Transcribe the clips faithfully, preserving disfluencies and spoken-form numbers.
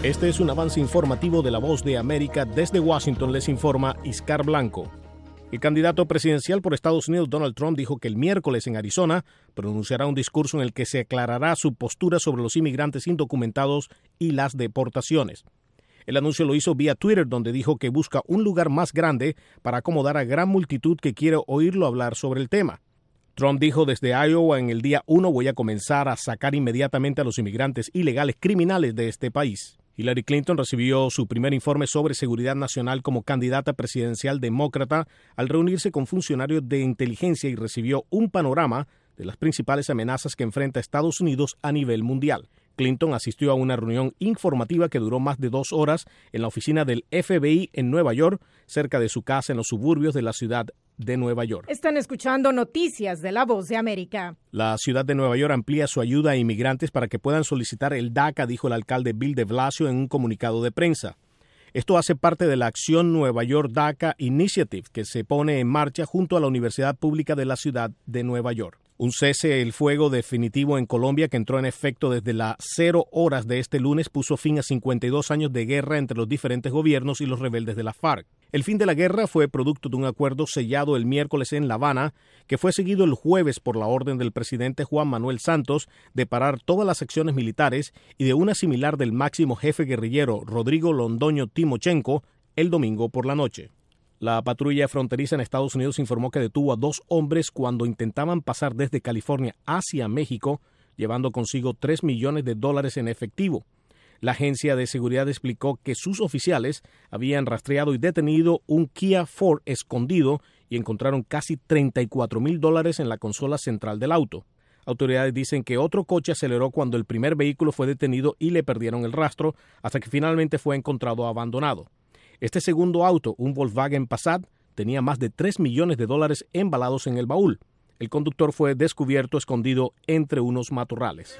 Este es un avance informativo de La Voz de América. Desde Washington les informa Iscar Blanco. El candidato presidencial por Estados Unidos, Donald Trump, dijo que el miércoles en Arizona pronunciará un discurso en el que se aclarará su postura sobre los inmigrantes indocumentados y las deportaciones. El anuncio lo hizo vía Twitter, donde dijo que busca un lugar más grande para acomodar a gran multitud que quiere oírlo hablar sobre el tema. Trump dijo: desde Iowa en el día uno voy a comenzar a sacar inmediatamente a los inmigrantes ilegales criminales de este país. Hillary Clinton recibió su primer informe sobre seguridad nacional como candidata presidencial demócrata al reunirse con funcionarios de inteligencia y recibió un panorama de las principales amenazas que enfrenta Estados Unidos a nivel mundial. Clinton asistió a una reunión informativa que duró más de dos horas en la oficina del F B I en Nueva York, cerca de su casa en los suburbios de la ciudad de Nueva York. Están escuchando noticias de La Voz de América. La ciudad de Nueva York amplía su ayuda a inmigrantes para que puedan solicitar el DACA, dijo el alcalde Bill de Blasio en un comunicado de prensa. Esto hace parte de la acción Nueva York DACA Initiative, que se pone en marcha junto a la Universidad Pública de la ciudad de Nueva York. Un cese el fuego definitivo en Colombia, que entró en efecto desde las cero horas de este lunes, puso fin a cincuenta y dos años de guerra entre los diferentes gobiernos y los rebeldes de la FARC. El fin de la guerra fue producto de un acuerdo sellado el miércoles en La Habana, que fue seguido el jueves por la orden del presidente Juan Manuel Santos de parar todas las acciones militares y de una similar del máximo jefe guerrillero Rodrigo Londoño Timochenko el domingo por la noche. La patrulla fronteriza en Estados Unidos informó que detuvo a dos hombres cuando intentaban pasar desde California hacia México, llevando consigo tres millones de dólares en efectivo. La agencia de seguridad explicó que sus oficiales habían rastreado y detenido un Kia Ford escondido y encontraron casi treinta y cuatro mil dólares en la consola central del auto. Autoridades dicen que otro coche aceleró cuando el primer vehículo fue detenido y le perdieron el rastro hasta que finalmente fue encontrado abandonado. Este segundo auto, un Volkswagen Passat, tenía más de tres millones de dólares embalados en el baúl. El conductor fue descubierto escondido entre unos matorrales.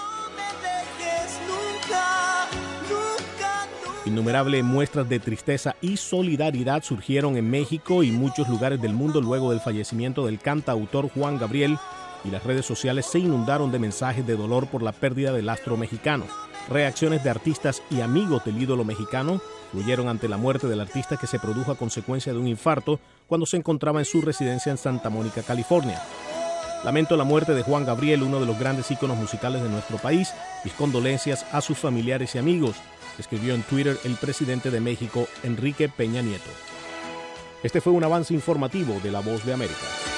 Innumerables muestras de tristeza y solidaridad surgieron en México y muchos lugares del mundo luego del fallecimiento del cantautor Juan Gabriel, y las redes sociales se inundaron de mensajes de dolor por la pérdida del astro mexicano. Reacciones de artistas y amigos del ídolo mexicano fluyeron ante la muerte del artista, que se produjo a consecuencia de un infarto cuando se encontraba en su residencia en Santa Mónica, California. Lamento la muerte de Juan Gabriel, uno de los grandes íconos musicales de nuestro país. Mis condolencias a sus familiares y amigos, escribió en Twitter el presidente de México, Enrique Peña Nieto. Este fue un avance informativo de La Voz de América.